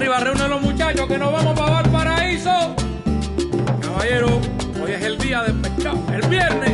arriba, reúnen los muchachos que nos vamos para Valparaíso. Caballero, hoy es el día del pescado, el viernes.